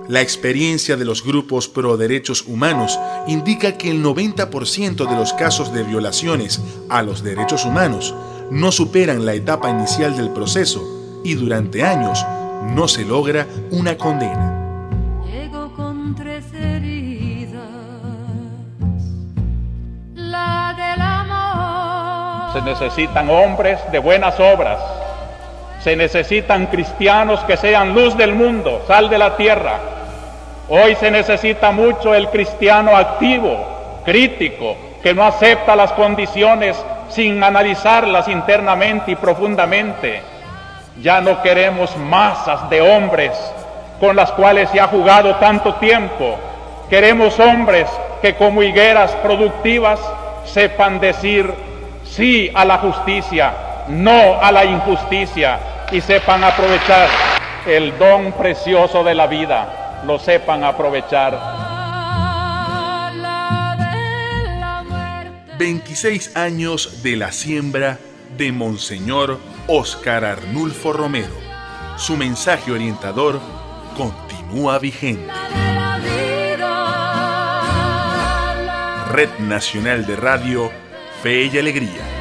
La experiencia de los grupos pro derechos humanos indica que el 90% de los casos de violaciones a los derechos humanos no superan la etapa inicial del proceso y durante años no se logra una condena. Llego con 3 heridas, la del amor. Se necesitan hombres de buenas obras. Se necesitan cristianos que sean luz del mundo, sal de la tierra. Hoy se necesita mucho el cristiano activo, crítico, que no acepta las condiciones sin analizarlas internamente y profundamente. Ya no queremos masas de hombres con las cuales se ha jugado tanto tiempo. Queremos hombres que como higueras productivas sepan decir sí a la justicia, no a la injusticia, y sepan aprovechar el don precioso de la vida, lo sepan aprovechar. 26 años de la siembra de Monseñor Óscar Arnulfo Romero. Su mensaje orientador continúa vigente. Red Nacional de Radio, Fe y Alegría.